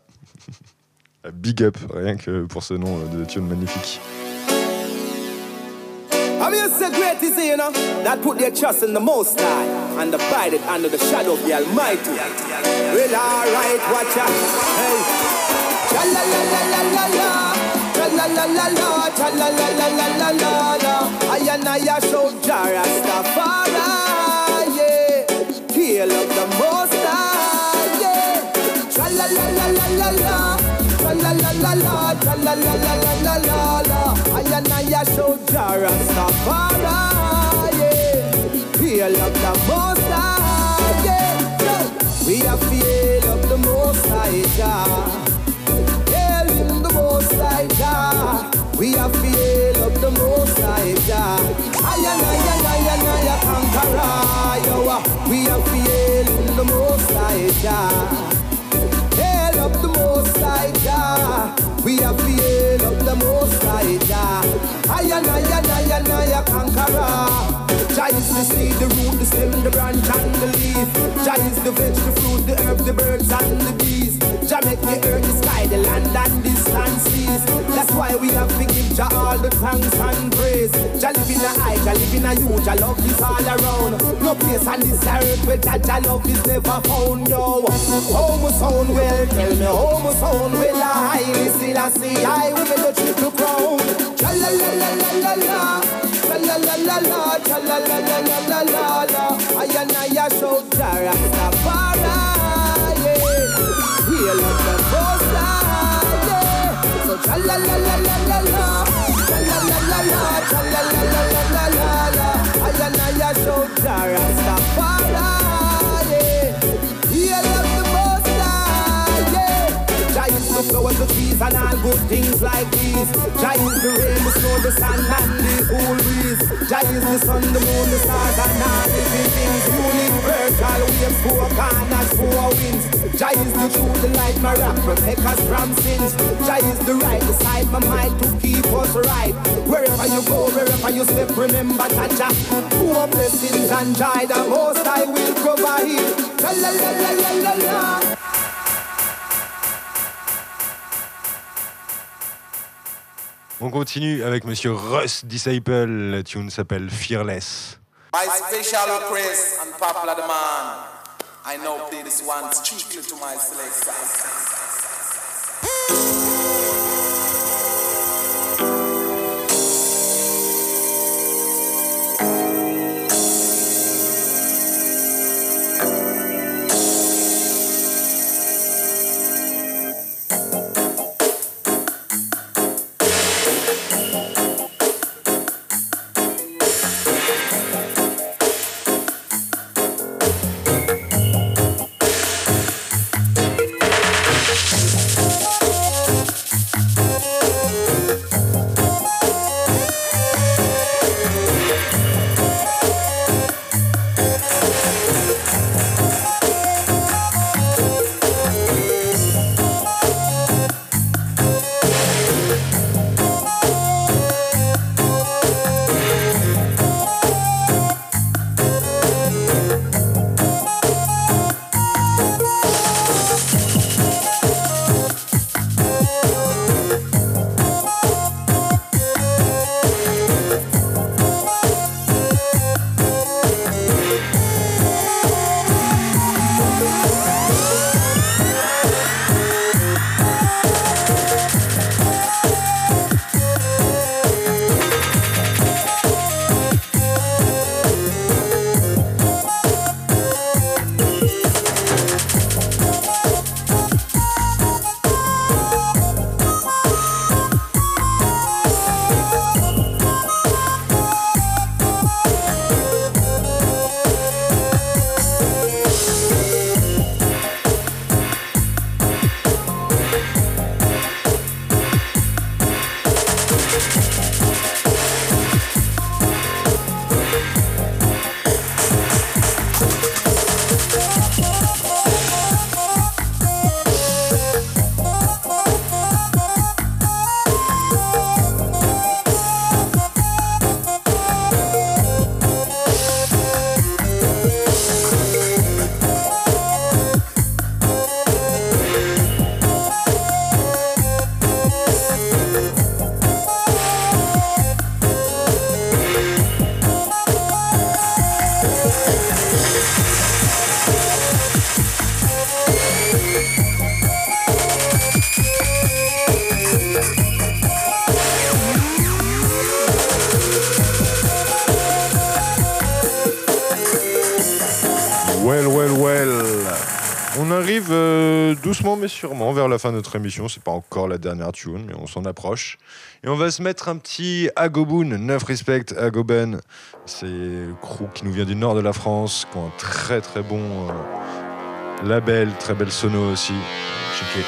Big up, rien que pour ce nom de tune magnifique. I mean, it's the great is you know, that put their trust in the Most High and abided under the shadow of the Almighty. Well, alright, watch out. Hey. Cha la la la la la la. Cha la la la la. Cha la la la la la la la. I and I show Jah Rastafari, yeah. Hail of the Most High, yeah. Cha la la la la la la. Cha la la la la. Cha la la la la la la la. I and I show Jah Rastafari, yeah. Hail of the Most High, yeah. We have feel of the Most High, Jah. Hail in the Most High, Jah. We have feel of the Most High, Jah. I conqueror, yo. We have feel in the Most High, Jah. Hail of the Most High, Jah. We have feel of the Most High, Jah. I conqueror. Jah is the seed, the root, the stem, the branch and the leaf. Jah is the veg, the fruit, the herb, the birds and the bees. Jah make the earth, the sky, the land and distant seas. That's why we have to give Jah all the thanks and praise. Jah live in a I, Jah live in a you, Jah love is all around. No place on this earth where Jah love is never found, yo. How my sound will, tell me how my sound will I still I see I will the triple crown. Cha la la la la la la. Cha la la la la. Cha la la la la la la la. I and I show Jah Rastafari, yeah. We love the Most High, yeah. So cha la la la la la la. Cha la la la la. Cha la la la la la la la. I and I show Jah Rastafari, yeah. We love the Most High, yeah. Jah is the flowers, the trees, and all good things like these. Jah is the rain, the snow, the sun, and the cool breeze. Jah is the sun, the moon, the stars, and all living things. Universal waves, 4 corners, 4 winds. Jah is the truth, the light, my rock, protect us from sins. Jah is the right, the side, my mind to keep us right. Wherever you go, wherever you step, remember that Jah, more blessings and joy, the Most High will provide. La la la la la la la. On continue avec Monsieur Russ Disciple. La tune s'appelle Fearless. My special request and popular demand. I now play this one strictly to my selectors. On arrive doucement mais sûrement vers la fin de notre émission. C'est pas encore la dernière tune, mais on s'en approche. Et on va se mettre un petit Agoboon, 9 respect, Agoben. C'est le crew qui nous vient du nord de la France, qui ont un très très bon label, très belle sono aussi. Checker.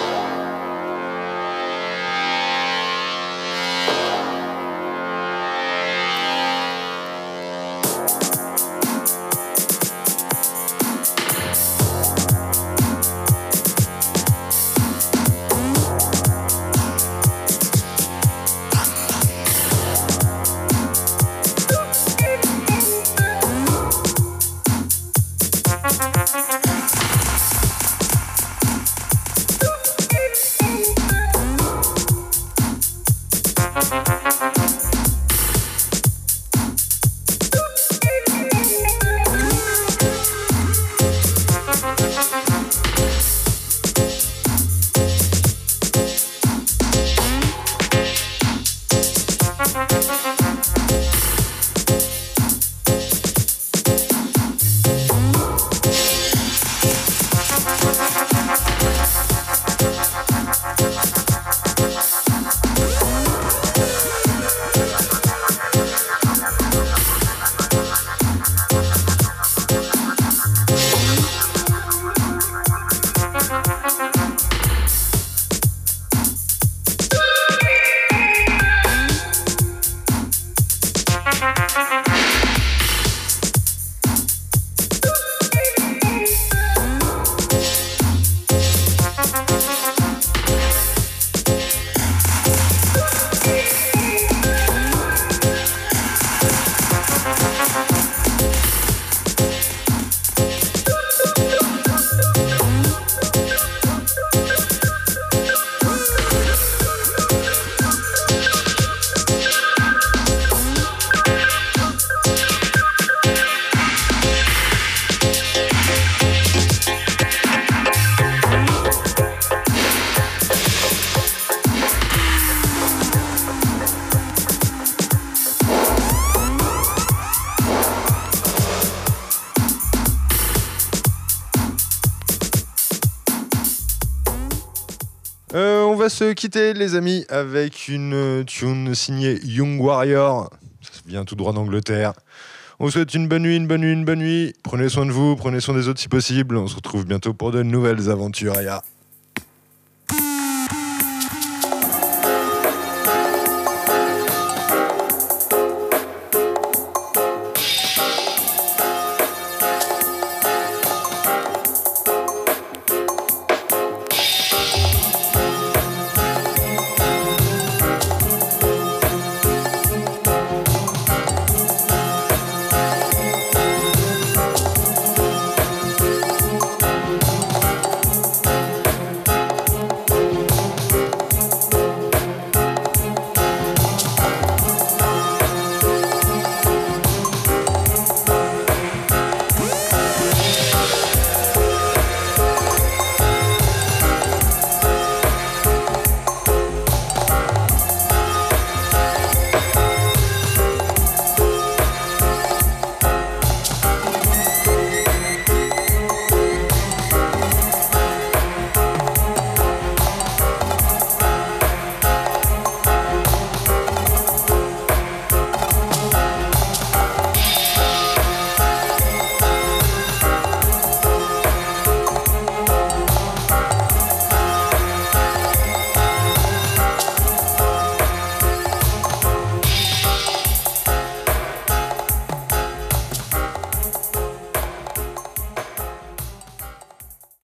On va se quitter les amis avec une tune signée Young Warrior. Ça vient tout droit d'Angleterre. On vous souhaite une bonne nuit, une bonne nuit, une bonne nuit. Prenez soin de vous, prenez soin des autres si possible. On se retrouve bientôt pour de nouvelles aventures.